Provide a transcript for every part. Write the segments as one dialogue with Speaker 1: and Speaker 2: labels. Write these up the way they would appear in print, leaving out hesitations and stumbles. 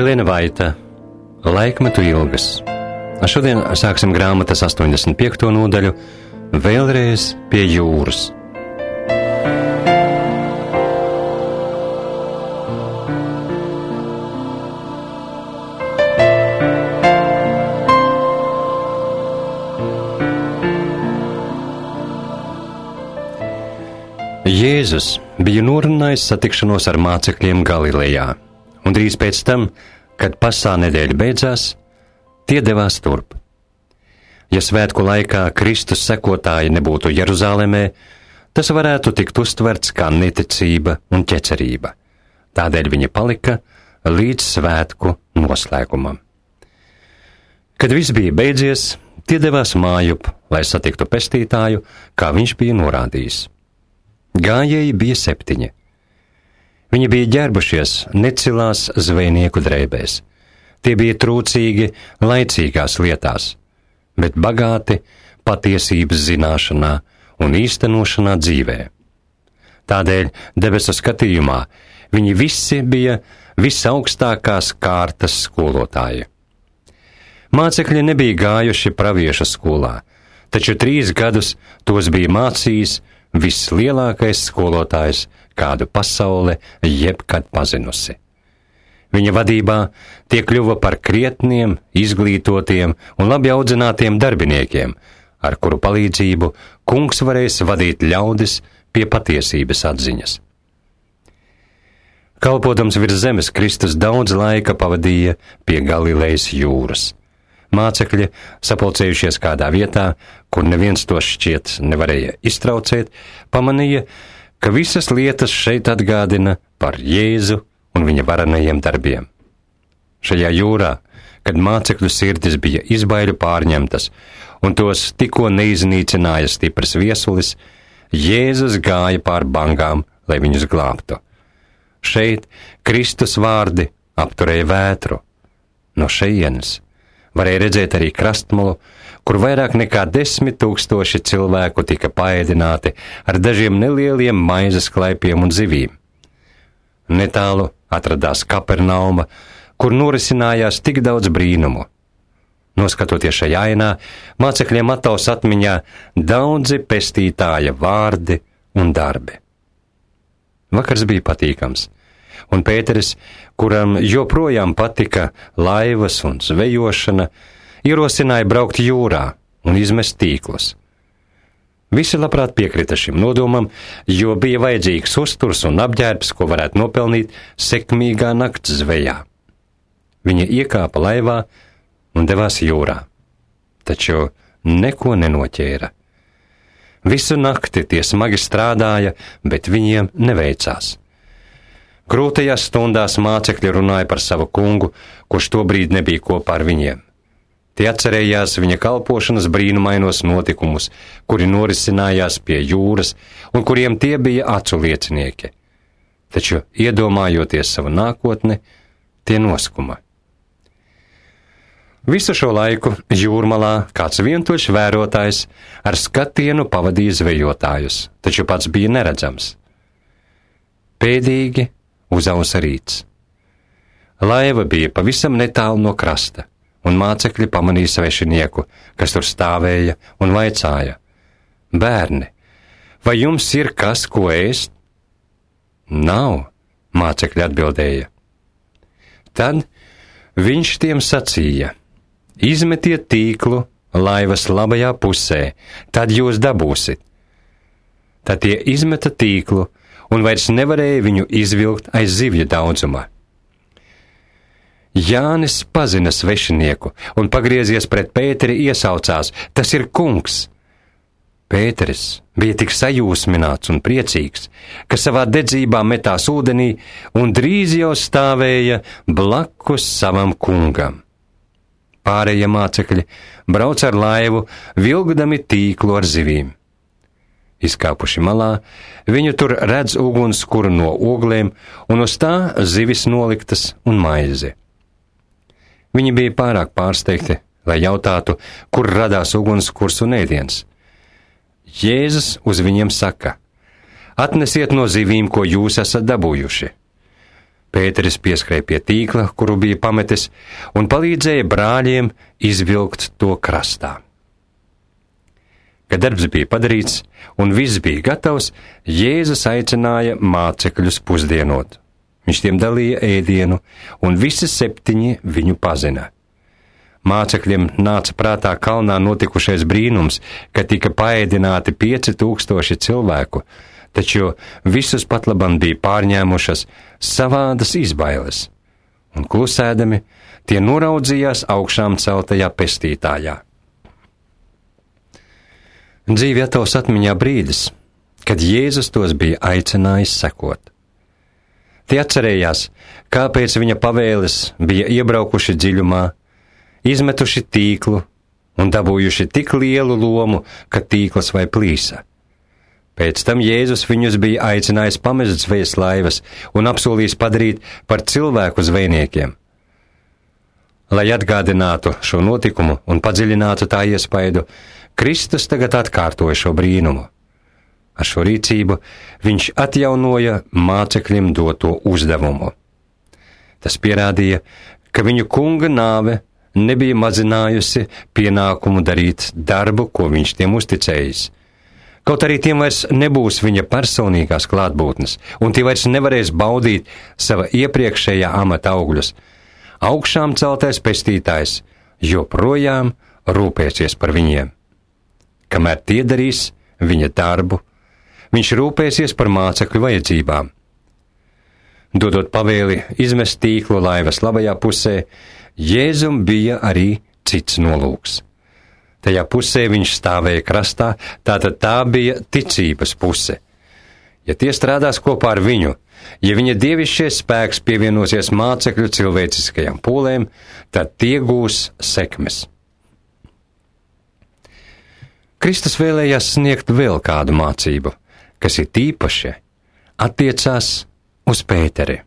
Speaker 1: Helēna Vaita, Laikmetu ilgas. Šodien sāksim grāmatas 85. nodaļu Vēlreiz pie jūras. Jēzus bija norunājis satikšanos ar mācekļiem Galilejā, un drīz pēc tam, kad pasā nedēļa beidzās, tie devās turp. Ja svētku laikā Kristus sekotāji nebūtu Jeruzālēmē, tas varētu tikt uztverts kā neticība un ķecerība. Tādēļ viņi palika līdz svētku noslēgumam. Kad viss bija beidzies, tie devās mājup, lai satiktu pestītāju, kā viņš bija norādījis. Gājēji bija 7. Viņi bija ģērbušies necilās zvejnieku drēbēs. Tie bija trūcīgi laicīgās lietās, bet bagāti patiesības zināšanā un īstenošanā dzīvē. Tādēļ debesu skatījumā viņi visi bija visaugstākās kārtas skolotāji. Mācekļi nebija gājuši pravieša skolā, taču 3 gadus tos bija mācījis vislielākais skolotājs, kādu pasaule jebkad pazinusi. Viņa vadībā tie kļuva par krietniem, izglītotiem un labi audzinātiem darbiniekiem, ar kuru palīdzību kungs varēs vadīt ļaudis pie patiesības atziņas. Kalpodams virs zemes, Kristus daudz laika pavadīja pie Galilejas jūras. Mācekļi, sapulcējušies kādā vietā, kur neviens to šķiet nevarēja iztraucēt, pamanīja, ka visas lietas šeit atgādina par Jēzu un viņa varenajiem darbiem. Šajā jūrā, kad mācekļu sirdis bija izbaiļu pārņemtas un tos tikko neiznīcināja stiprs viesulis, Jēzus gāja pār bangām, lai viņus glābtu. Šeit Kristus vārdi apturēja vētru. No šejienes varēja redzēt arī krastmalu, kur vairāk nekā 10 000 cilvēku tika paēdināti ar dažiem nelieliem maizes klaipiem un zivīm. Netālu atradās Kapernauma, kur norisinājās tik daudz brīnumu. Noskatoties šajā ainā, mācekļiem ataus atmiņā daudzi pestītāja vārdi un darbi. Vakars bija patīkams, un Pēteris, kuram joprojām patika laivas un zvejošana, ierosināja braukt jūrā un izmest tīklus. Visi labprāt piekrita šim nodomam, jo bija vajadzīgs uzturs un apģērbs, ko varētu nopelnīt sekmīgā nakts zvejā. Viņi iekāpa laivā un devās jūrā, taču neko nenoķēra. Visu nakti tie smagi strādāja, bet viņiem neveicās. Grūtajās stundās mācekļi runāja par savu kungu, kurš tobrīd nebija kopā ar viņiem. Tie atcerējās viņa kalpošanas brīnumainos notikumus, kuri norisinājās pie jūras un kuriem tie bija acu liecinieki. Taču, iedomājoties savu nākotni, tie noskuma. Visu šo laiku jūrmalā kāds vientuļš vērotājs ar skatienu pavadīja zvejotājus, taču pats bija neredzams. Pēdīgi uzausa rīts. Laiva bija pavisam netālu no krasta, un mācekļi pamanīja svešinieku, kas tur stāvēja un vaicāja: Bērni, vai jums ir kas, ko ēst? Nav, mācekļi atbildēja. Tad viņš tiem sacīja: Izmetiet tīklu laivas labajā pusē, tad jūs dabūsit. Tad tie izmeta tīklu un vairs nevarēja viņu izvilkt aiz zivju daudzuma. Jānis pazina svešinieku un pagriezies pret Pēteri iesaucās: Tas ir kungs! Pēteris bija tik sajūsmināts un priecīgs, ka savā dedzībā metās ūdenī un drīz jau stāvēja blakus savam kungam. Pārējie mācekļi brauc ar laivu, vilgdami tīklu ar zivīm. Izkāpuši malā, viņu tur redz ugunskura no ogliem, un uz tā zivis noliktas un maize. Viņi bija pārāk pārsteigti, lai jautātu, kur radās ugunskurs un ēdiens. Jēzus uz viņiem saka: Atnesiet no zivīm, ko jūs esat dabūjuši. Pēteris pieskrēja pie tīkla, kuru bija pametis, un palīdzēja brāļiem izvilkt to krastā. Kad darbs bija padarīts un viss bija gatavs, Jēzus aicināja mācekļus pusdienot. Viņš tiem dalīja ēdienu, un visi 7 viņu pazina. Mācekļiem nāca prātā kalnā notikušais brīnums, ka tika paēdināti 5000 cilvēku, taču visus patlaban bija pārņēmušas savādas izbailes, un klusēdami tie noraudzījās augšām celtajā pestītājā. Dzīvi atavs atmiņā brīdis, kad Jēzus tos bija aicinājis sekot. Tie atcerējās, kāpēc viņa pavēles bija iebraukuši dziļumā, izmetuši tīklu un dabūjuši tik lielu lomu, ka tīkls vai plīsa. Pēc tam Jēzus viņus bija aicinājis pamest zvejas laivas un apsolījis padarīt par cilvēku zvejniekiem. Lai atgādinātu šo notikumu un padziļinātu tā iespaidu, Kristus tagad atkārtoja šo brīnumu. Ar šo rīcību viņš atjaunoja mācekļiem doto uzdevumu. Tas pierādīja, ka viņu kunga nāve nebija mazinājusi pienākumu darīt darbu, ko viņš tiem uzticējis. Kaut arī tiem vairs nebūs viņa personīgās klātbūtnes, un tie vairs nevarēs baudīt sava iepriekšējā amata augļus. Augšām celtais pestītājs joprojām rūpēsies par viņiem. Kamēr tie darīs viņa darbu, viņš rūpēsies par mācekļu vajadzībām. Dodot pavēli izmest tīklu laivas labajā pusē, Jēzum bija arī cits nolūks. Tajā pusē viņš stāvēja krastā, tātad tā bija ticības puse. Ja tie strādās kopā ar viņu, ja viņa dievišķais spēks pievienosies mācekļu cilvēciskajām pūlēm, tad tie gūs sekmes. Kristus vēlējās sniegt vēl kādu mācību, kas ir tīpaši attiecās uz Pēteri.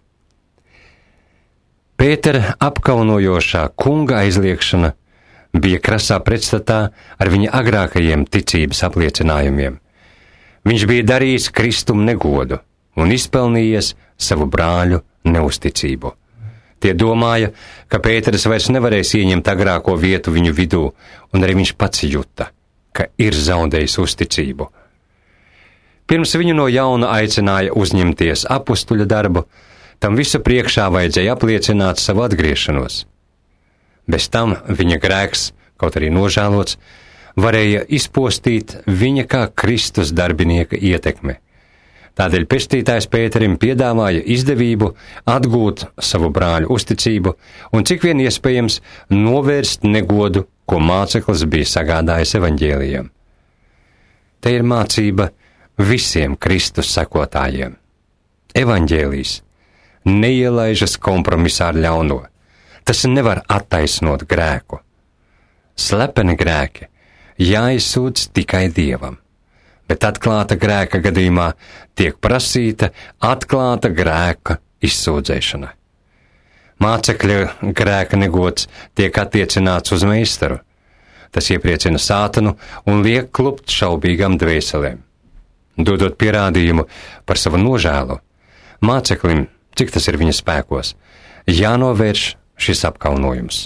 Speaker 1: Pētera apkaunojošā kunga aizliekšana bija krasā pretstatā ar viņa agrākajiem ticības apliecinājumiem. Viņš bija darījis Kristum negodu un izpelnījies savu brāļu neusticību. Tie domāja, ka Pēteris vairs nevarēs ieņemt agrāko vietu viņu vidū, un arī viņš pats juta, ka ir zaudējis uzticību. Pirms viņu no jauna aicināja uzņemties apustuļa darbu, tam visu priekšā vajadzēja apliecināt savu atgriešanos. Bez tam viņa grēks, kaut arī nožēlots, varēja izpostīt viņa kā Kristus darbinieka ietekmi. Tādēļ pestītājs Pēterim piedāvāja izdevību atgūt savu brāļu uzticību un cik vien iespējams novērst negodu, ko māceklis bija sagādājis evaņģēlijam. Te ir mācība visiem Kristus sekotājiem. Evaņģēlijs neielaižas kompromisā ar ļauno. Tas nevar attaisnot grēku. Slepeni grēki jāizsūdz tikai Dievam, bet atklāta grēka gadījumā tiek prasīta atklāta grēka izsūdzēšana. Mācekļa grēka negods tiek attiecināts uz meistaru. Tas iepriecina sātanu un liek klupt šaubīgām dvēselēm. Dodot pierādījumu par savu nožēlu, māceklim, cik tas ir viņa spēkos, jānovērš šis apkaunojums.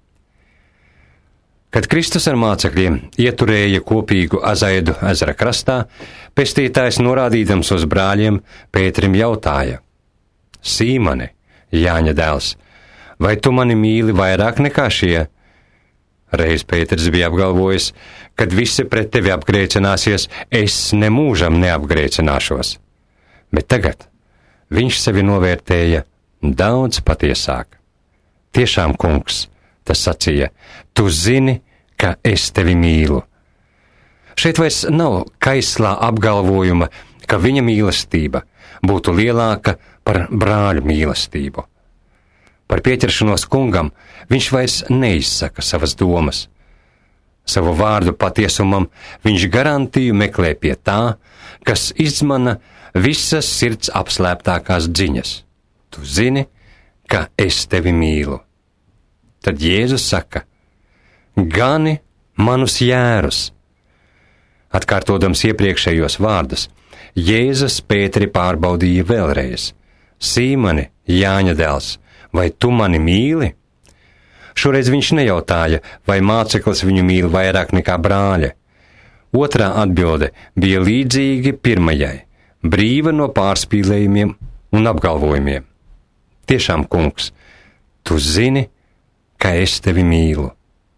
Speaker 1: Kad Kristus ar mācekļiem ieturēja kopīgu azaidu ezera krastā, pestītājs norādīdams uz brāļiem Pēterim jautāja: Sīmone, Jāņa dēls, vai tu mani mīli vairāk nekā šie? Reiz Pēters bija apgalvojis, kad visi pret tevi apgrēcināsies, es nemūžam neapgrēcināšos. Bet tagad viņš sevi novērtēja daudz patiesāk. Tiešām, kungs, tas sacīja, tu zini, ka es tevi mīlu. Šeit vairs nav kaislā apgalvojuma, ka viņa mīlestība būtu lielāka par brāļu mīlestību. Par pieķeršanos kungam viņš vairs neizsaka savas domas. Savu vārdu patiesumam viņš garantiju meklē pie tā, kas izmana visas sirds apslēptākās dziņas. Tu zini, ka es tevi mīlu. Tad Jēzus saka: gani manus jērus. Atkārtodams iepriekšējos vārdus, Jēzus Pēteri pārbaudīja vēlreiz: Sīmoni, Jāņa dēls, vai tu mani mīli? Šoreiz viņš nejautāja, vai māceklis viņu mīl vairāk nekā brāļa. Otrā atbilde bija līdzīga pirmajai, brīva no pārspīlējumiem un apgalvojumiem. Tiešām, kungs, tu zini, ka es tevi mīlu.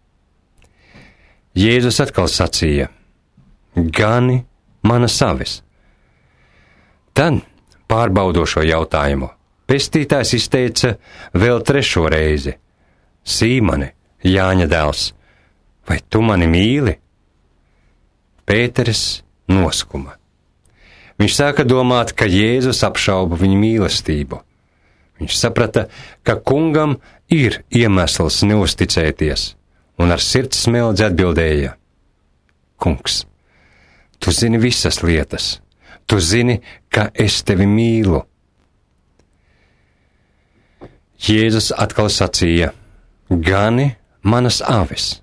Speaker 1: Jēzus atkal sacīja: gani manas avis. Tad, pārbaudošo jautājumu, pestītājs izteica vēl trešo reizi: Sīmone, Jāņa dēls, vai tu mani mīli? Pēteris noskuma. Viņš sāka domāt, ka Jēzus apšauba viņa mīlestību. Viņš saprata, ka kungam ir iemesls neusticēties, un ar sirds smeldzi atbildēja: kungs, tu zini visas lietas, tu zini, ka es tevi mīlu. Jēzus atkal sacīja: gani manas avis.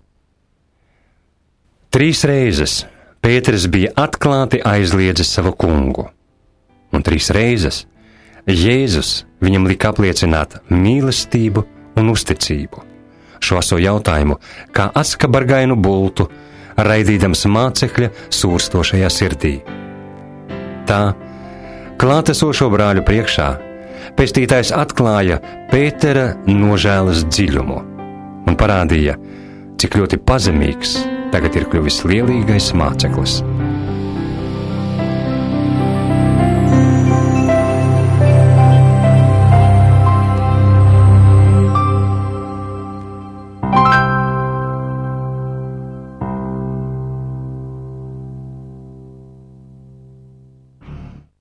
Speaker 1: 3 reizes Pēteris bija atklāti aizliedzis savu kungu, un 3 reizes Jēzus viņam lika apliecināt mīlestību un uzticību. Šo aso jautājumu kā askabargainu bultu, raidīdams mācekļa sūrstošajā sirdī. Tā, klātesošo brāļu priekšā, pestītājs atklāja Pētera nožēlas dziļumu un parādīja, cik ļoti pazemīgs tagad ir kļuvis lielīgais māceklis.